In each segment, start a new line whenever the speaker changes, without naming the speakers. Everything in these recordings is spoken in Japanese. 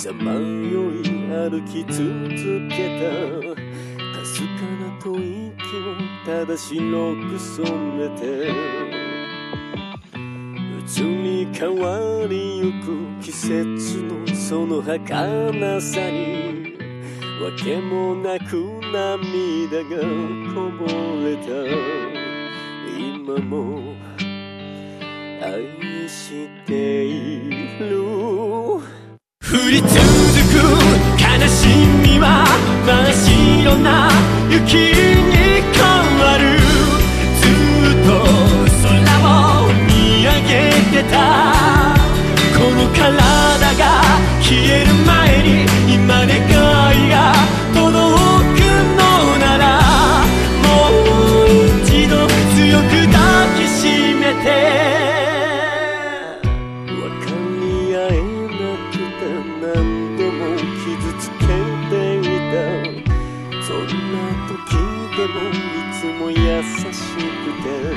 さまよい歩き続けたかすかな吐息をただ白く染めて移り変わりゆく季節のその儚さにわけもなく涙がこぼれた今も愛している降り続く悲しみは真っ白な雪に変わるずっと空を見上げてたこの体が消える前に今願いが届くのならもう一度強く抱きしめて何度も傷つけていたそんな時でもいつも優しくて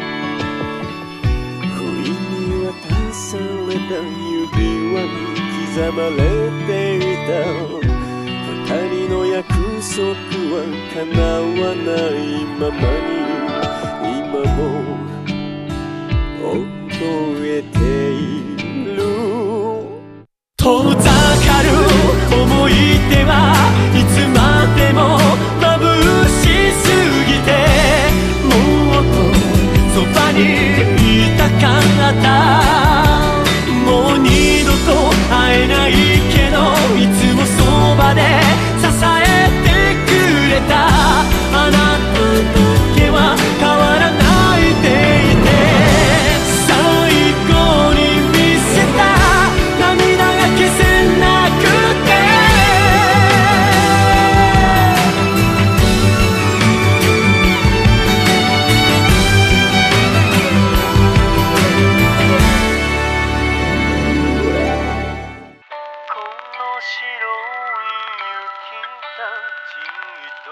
不意に渡された指輪に刻まれていた二人の約束は叶わないままに今も覚えている遠ざかる思い出はいつまでも眩しすぎてもっとそばにいたかったもう二度と会えないけどいつもそばで支えてくれたあなただけは変わらないでいて最後に見せた消せなくてこの白い雪たちと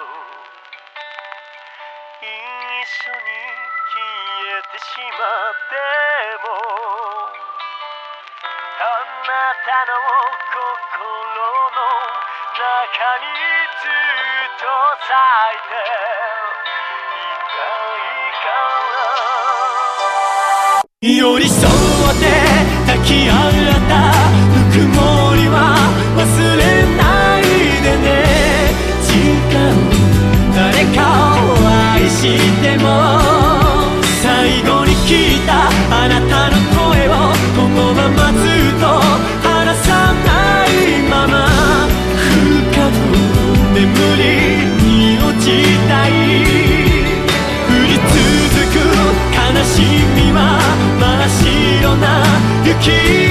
一緒に消えてしまってもあなたの心の中にずっと咲いていたいから寄り添って抱き合ったぬくもりは忘れないでね違う誰かを愛しても最後に聞いたあなたの声をこのままずっと離さないまま深く眠りに落ちたい降り続く悲しみは真っ白な雪